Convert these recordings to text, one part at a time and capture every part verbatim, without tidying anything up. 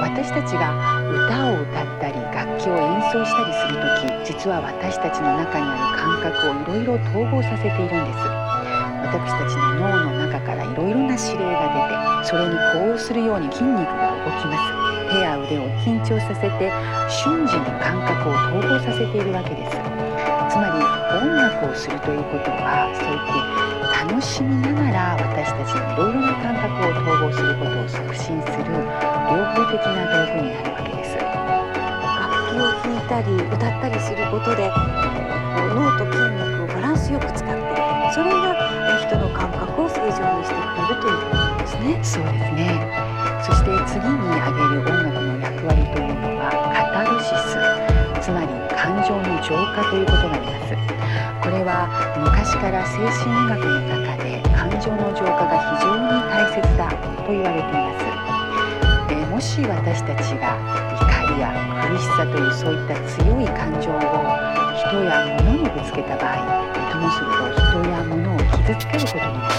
私たちが歌を歌ったり楽器を演奏したりするとき、実は私たちの中にある感覚をいろいろ統合させているんです。私たちの脳の中からいろいろな指令が出て、それに呼応するように筋肉が動きます。手や腕を緊張させて瞬時に感覚を統合させているわけです。つまり音楽をするということは、そう言って楽しみながら私たちのいろいろな感覚を統合することを促進する両方的な道具になるわけです。 楽器を弾いたり歌ったりすることで、脳と筋肉をバランスよく使って、それが人の感覚を正常にしてくれるということですね。 そうですね。そして次に挙げる音楽の役割というのはカタルシス、つまり感情の浄化ということがあります。これは昔から精神医学の中で感情の浄化が非常に大切だと言われています。えー、もし私たちが怒りや苦しさというそういった強い感情を人や物にぶつけた場合、ともすると人や物を傷つけることになります。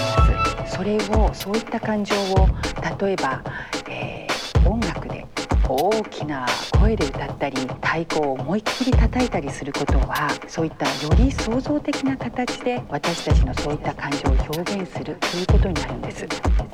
それをそういった感情を例えば、えー、音楽で大きな声で歌ったり太鼓を思いっきり叩いたりすることは、そういったより創造的な形で私たちのそういった感情を表現するということになるんです。